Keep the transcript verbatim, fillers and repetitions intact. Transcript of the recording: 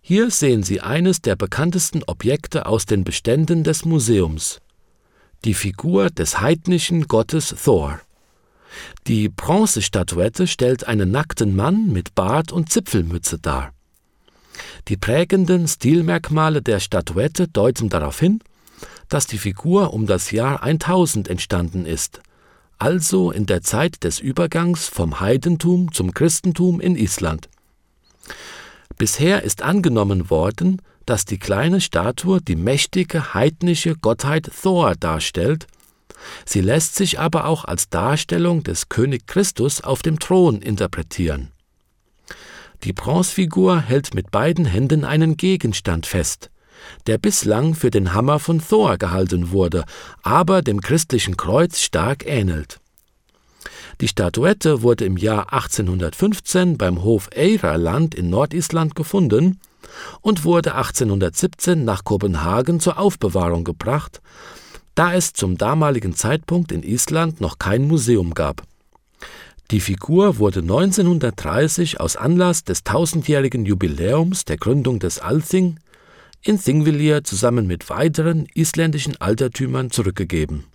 Hier sehen Sie eines der bekanntesten Objekte aus den Beständen des Museums: die Figur des heidnischen Gottes Thor. Die Bronzestatuette stellt einen nackten Mann mit Bart und Zipfelmütze dar. Die prägenden Stilmerkmale der Statuette deuten darauf hin, dass die Figur um das Jahr tausend entstanden ist, also in der Zeit des Übergangs vom Heidentum zum Christentum in Island. Bisher ist angenommen worden, dass die kleine Statue die mächtige heidnische Gottheit Thor darstellt. Sie lässt sich aber auch als Darstellung des König Christus auf dem Thron interpretieren. Die Bronzefigur hält mit beiden Händen einen Gegenstand fest, der bislang für den Hammer von Thor gehalten wurde, aber dem christlichen Kreuz stark ähnelt. Die Statuette wurde im Jahr achtzehnhundertfünfzehn beim Hof Eyrarland in Nordisland gefunden und wurde achtzehnhundertsiebzehn nach Kopenhagen zur Aufbewahrung gebracht, da es zum damaligen Zeitpunkt in Island noch kein Museum gab. Die Figur wurde neunzehnhundertdreißig aus Anlass des tausendjährigen Jubiläums der Gründung des Althing in Thingvellir zusammen mit weiteren isländischen Altertümern zurückgegeben.